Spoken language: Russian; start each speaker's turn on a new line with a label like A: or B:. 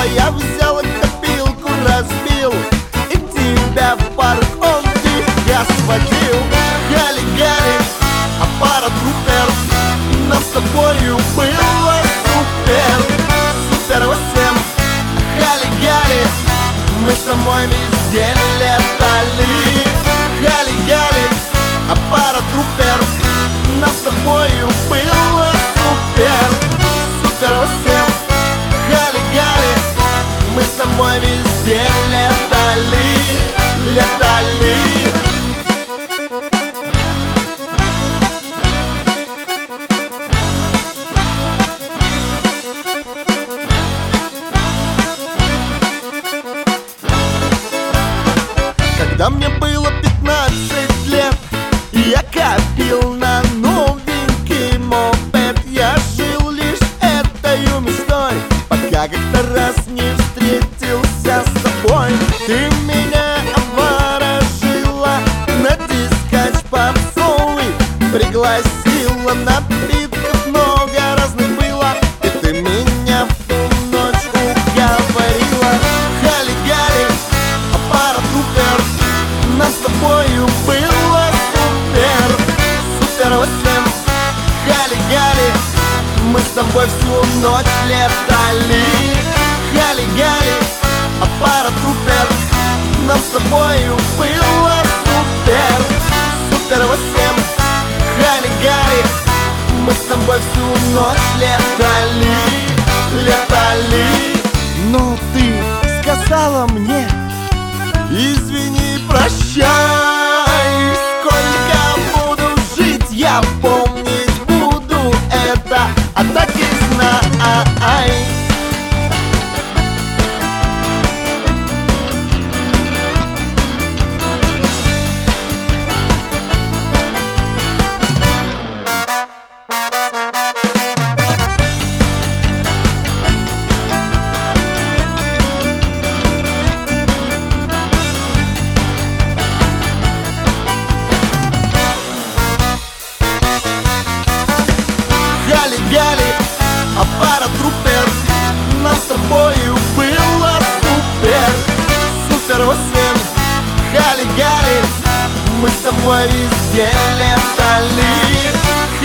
A: было, я взял и копилку разбил, и тебя в парк он тебя сводил. Гали-гали, аппарат Рупер, нам с тобою было супер. Супер 8, гали-гали, мы с тобой везде летали. Гали-гали, аппарат Рупер, нам с тобою было супер. Супер 8, гали-гали, мы с тобой везде летали, летали. Когда мне было 15 лет, я копил на новенький мопед. Я жил лишь этой мечтой, пока как-то раз не встретился с тобой. Ты меня обворожила, на дискач попсовый пригласила, напитков много разных было, и ты меня в ту ночь уговорила. Гали-гали, аппарат Рупер, нам с тобою было супер. Супер 8, гали-гали, мы с тобой всю ночь летали. Гали-гали, аппарат Рупер, нам с тобою было супер. Супер 8, гали-гали, мы с тобой всю ночь летали, летали. Но ты сказала мне: извини, прощай. Сколько буду жить, я помнить буду это, а так и знай. Гали-гали, аппарат Рупер, нам с тобою было супер. Супер 8, гали-гали, мы с тобой везде летали.